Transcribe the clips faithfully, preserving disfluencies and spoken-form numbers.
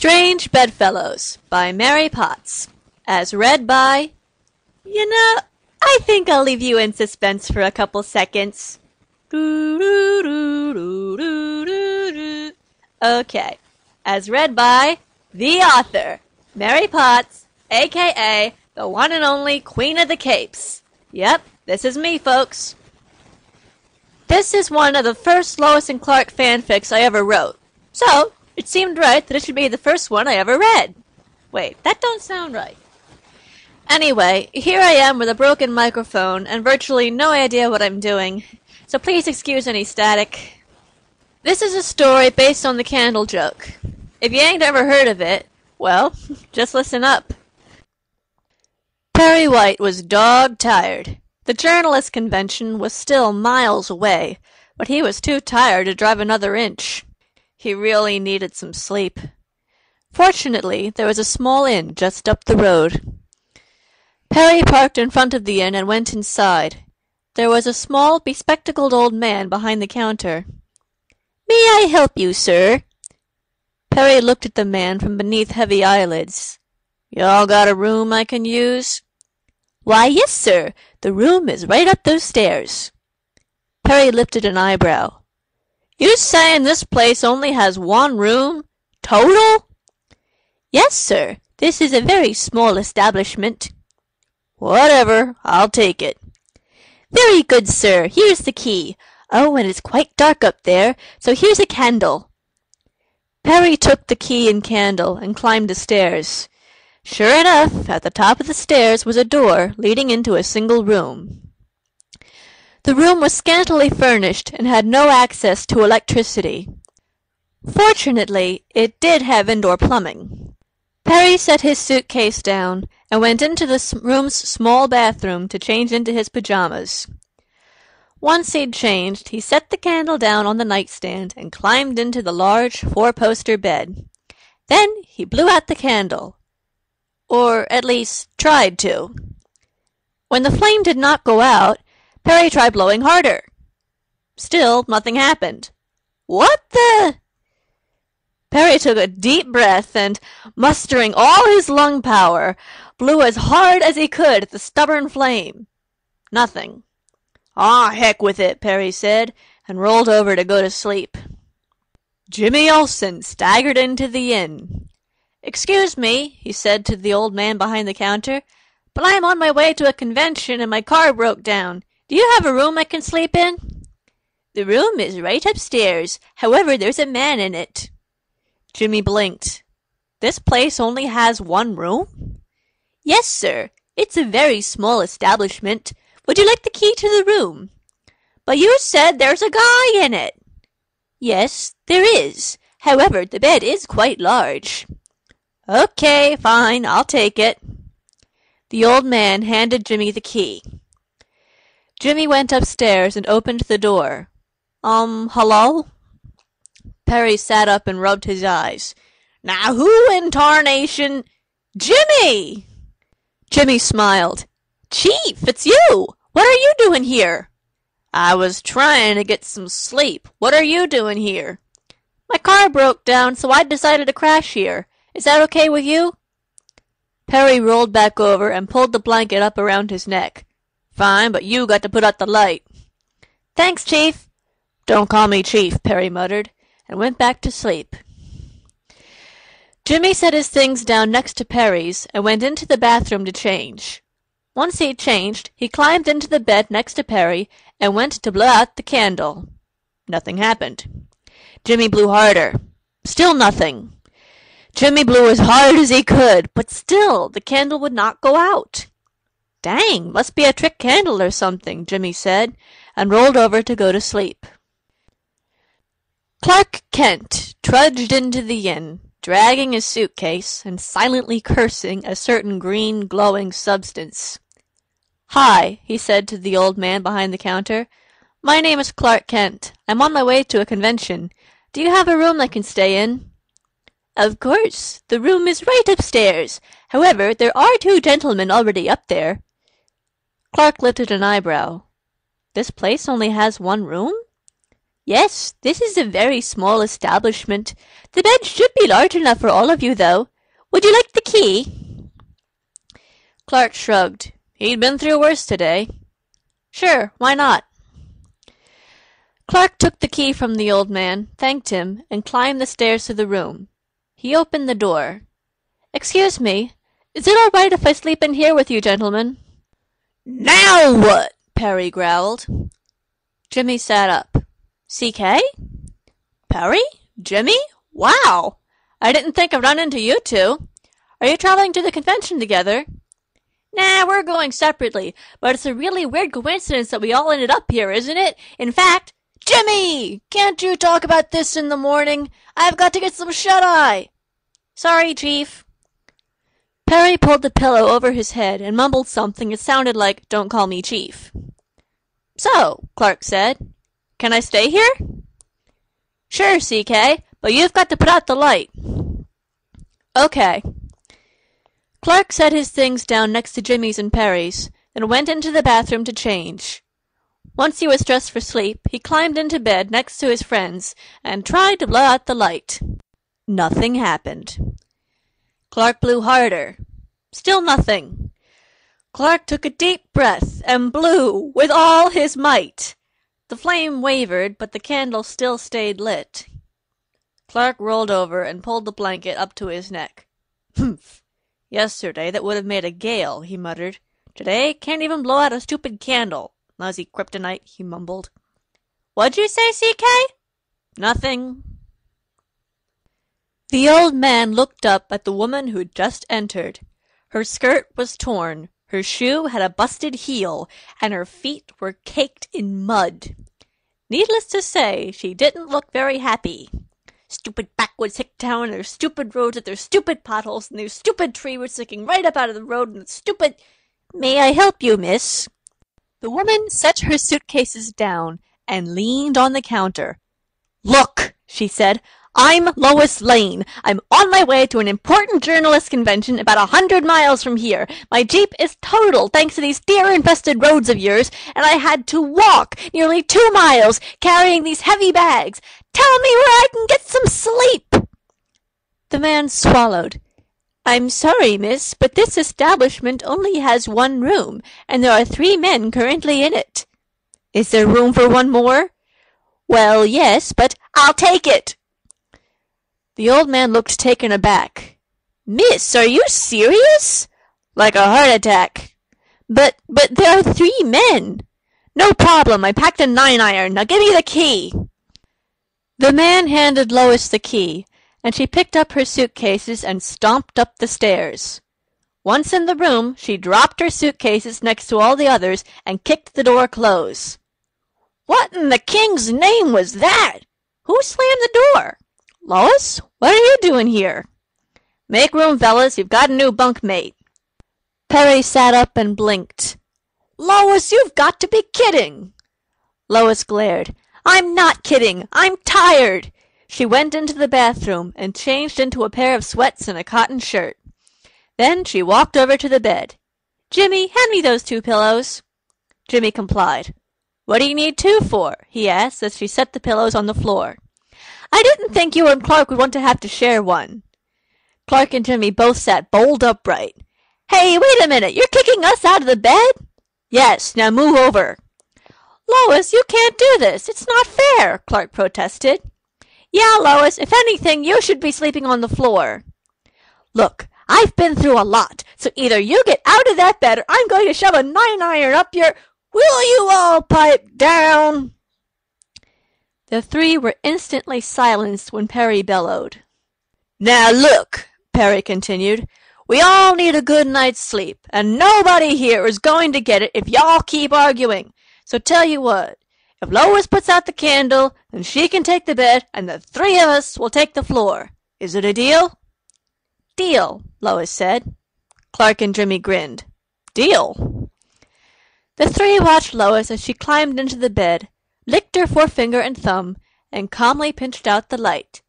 Strange Bedfellows by Mary Potts. As read by... You know, I think I'll leave you in suspense for a couple seconds. Okay. As read by the author, Mary Potts, a k a the one and only Queen of the Capes. Yep, this is me, folks. This is one of the first Lois and Clark fanfics I ever wrote. So, it seemed right that it should be the first one I ever read. Wait, that don't sound right. Anyway, here I am with a broken microphone and virtually no idea what I'm doing, so please excuse any static. This is a story based on the candle joke. If you ain't ever heard of it, well, just listen up. Perry White was dog-tired. The journalist convention was still miles away, but he was too tired to drive another inch. He really needed some sleep. Fortunately, there was a small inn just up the road. Perry parked in front of the inn and went inside. There was a small, bespectacled old man behind the counter. "May I help you, sir?" Perry looked at the man from beneath heavy eyelids. "Y'all got a room I can use?" "Why, yes, sir. The room is right up those stairs." Perry lifted an eyebrow. "You sayin' this place only has one room? Total?" "Yes, sir. This is a very small establishment." "Whatever. I'll take it." "Very good, sir. Here's the key. Oh, and it's quite dark up there, so here's a candle." Perry took the key and candle and climbed the stairs. Sure enough, at the top of the stairs was a door leading into a single room. The room was scantily furnished and had no access to electricity. Fortunately, it did have indoor plumbing. Perry set his suitcase down and went into the room's small bathroom to change into his pajamas. Once he'd changed, he set the candle down on the nightstand and climbed into the large four-poster bed. Then he blew out the candle. Or, at least, tried to. When the flame did not go out, Perry tried blowing harder. Still, nothing happened. What the... Perry took a deep breath and, mustering all his lung power, blew as hard as he could at the stubborn flame. Nothing. "Aw, heck with it," Perry said, and rolled over to go to sleep. Jimmy Olsen staggered into the inn. "Excuse me," he said to the old man behind the counter, "but I am on my way to a convention and my car broke down. Do you have a room I can sleep in?" "The room is right upstairs. However, there's a man in it." Jimmy blinked. "This place only has one room?" "Yes, sir. It's a very small establishment. Would you like the key to the room?" "But you said there's a guy in it." "Yes, there is. However, the bed is quite large." "Okay, fine. I'll take it." The old man handed Jimmy the key. Jimmy went upstairs and opened the door. Um, hello?" Perry sat up and rubbed his eyes. "Now who in tarnation—" "Jimmy!" Jimmy smiled. "Chief, it's you! What are you doing here?" "I was trying to get some sleep. What are you doing here?" "My car broke down, so I decided to crash here. Is that okay with you?" Perry rolled back over and pulled the blanket up around his neck. "Fine, but you got to put out the light." "Thanks, Chief." "Don't call me Chief," Perry muttered, and went back to sleep. Jimmy set his things down next to Perry's and went into the bathroom to change. Once he'd changed, he climbed into the bed next to Perry and went to blow out the candle. Nothing happened. Jimmy blew harder. Still nothing. Jimmy blew as hard as he could, but still the candle would not go out. "Dang, must be a trick candle or something," Jimmy said, and rolled over to go to sleep. Clark Kent trudged into the inn, dragging his suitcase and silently cursing a certain green glowing substance. "Hi," he said to the old man behind the counter. "My name is Clark Kent. I'm on my way to a convention. Do you have a room I can stay in?" "Of course. The room is right upstairs. However, there are two gentlemen already up there." Clark lifted an eyebrow. "This place only has one room?" Yes, this is a very small establishment. The bed should be large enough for all of you, though. Would you like the key?" Clark shrugged. He'd been through worse today. Sure, why not? Clark took the key from the old man, thanked him, and climbed the stairs to the room. He opened the door. "Excuse me, is it all right if I sleep in here with you, gentlemen?" "Now what?" Perry growled. Jimmy sat up. "C K? Perry? Jimmy? Wow! I didn't think I'd run into you two. Are you traveling to the convention together?" "Nah, we're going separately, but it's a really weird coincidence that we all ended up here, isn't it? In fact, Jimmy! Can't you talk about this in the morning? I've got to get some shut-eye." "Sorry, Chief." Perry pulled the pillow over his head and mumbled something that sounded like, "Don't call me Chief." "So," Clark said, "can I stay here?" "Sure, C K, but you've got to put out the light." "Okay." Clark set his things down next to Jimmy's and Perry's, then went into the bathroom to change. Once he was dressed for sleep, he climbed into bed next to his friends and tried to blow out the light. Nothing happened. Clark blew harder. Still nothing. Clark took a deep breath and blew with all his might. The flame wavered, but the candle still stayed lit. Clark rolled over and pulled the blanket up to his neck. "Humph! Yesterday that would have made a gale," he muttered. "Today can't even blow out a stupid candle. Lousy kryptonite," he mumbled. "What'd you say, C K?" "Nothing." The old man looked up at the woman who'd just entered. Her skirt was torn, her shoe had a busted heel, and her feet were caked in mud. Needless to say, she didn't look very happy. Stupid backwoods hick town, and their stupid roads with their stupid potholes, and their stupid tree roots sticking right up out of the road, and the stupid— "May I help you, miss?" The woman set her suitcases down and leaned on the counter. "Look," she said, "I'm Lois Lane. I'm on my way to an important journalist convention about a hundred miles from here. My Jeep is totaled thanks to these deer-infested roads of yours, and I had to walk nearly two miles carrying these heavy bags. Tell me where I can get some sleep." The man swallowed. "I'm sorry, miss, but this establishment only has one room, and there are three men currently in it." "Is there room for one more?" "Well, yes, but—" "I'll take it." The old man looked taken aback. "Miss, are you serious?" "Like a heart attack." But, but there are three men." "No problem, I packed a nine-iron. Now give me the key." The man handed Lois the key, and she picked up her suitcases and stomped up the stairs. Once in the room, she dropped her suitcases next to all the others and kicked the door close. "What in the king's name was that? Who slammed the door? Lois, what are you doing here?" "Make room, fellas, you've got a new bunkmate." Perry sat up and blinked. "Lois, you've got to be kidding." Lois glared. "I'm not kidding. I'm tired." She went into the bathroom and changed into a pair of sweats and a cotton shirt. Then she walked over to the bed. "Jimmy, hand me those two pillows." Jimmy complied. "What do you need two for?" he asked as she set the pillows on the floor. "I didn't think you and Clark would want to have to share one." Clark and Jimmy both sat bolt upright. "Hey, wait a minute, you're kicking us out of the bed?" "Yes, now move over." "Lois, you can't do this. It's not fair," Clark protested. "Yeah, Lois, if anything, you should be sleeping on the floor." "Look, I've been through a lot, so either you get out of that bed or I'm going to shove a nine-iron up your— Will you all pipe down?" The three were instantly silenced when Perry bellowed. "Now look," Perry continued, "we all need a good night's sleep, and nobody here is going to get it if y'all keep arguing. So tell you what, if Lois puts out the candle, then she can take the bed, and the three of us will take the floor. Is it a deal?" "Deal," Lois said. Clark and Jimmy grinned. "Deal." The three watched Lois as she climbed into the bed, licked her forefinger and thumb, and calmly pinched out the light.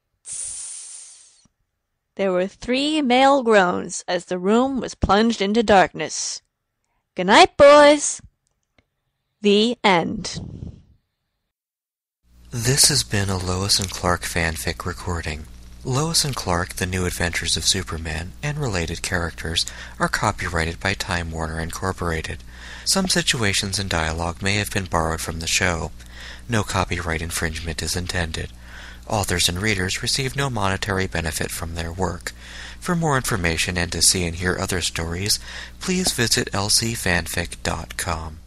Tss. There were three male groans as the room was plunged into darkness. "Good night, boys." The end. This has been a Lois and Clark fanfic recording. Lois and Clark, The New Adventures of Superman, and related characters are copyrighted by Time Warner Incorporated. Some situations and dialogue may have been borrowed from the show. No copyright infringement is intended. Authors and readers receive no monetary benefit from their work. For more information and to see and hear other stories, please visit l c fanfic dot com.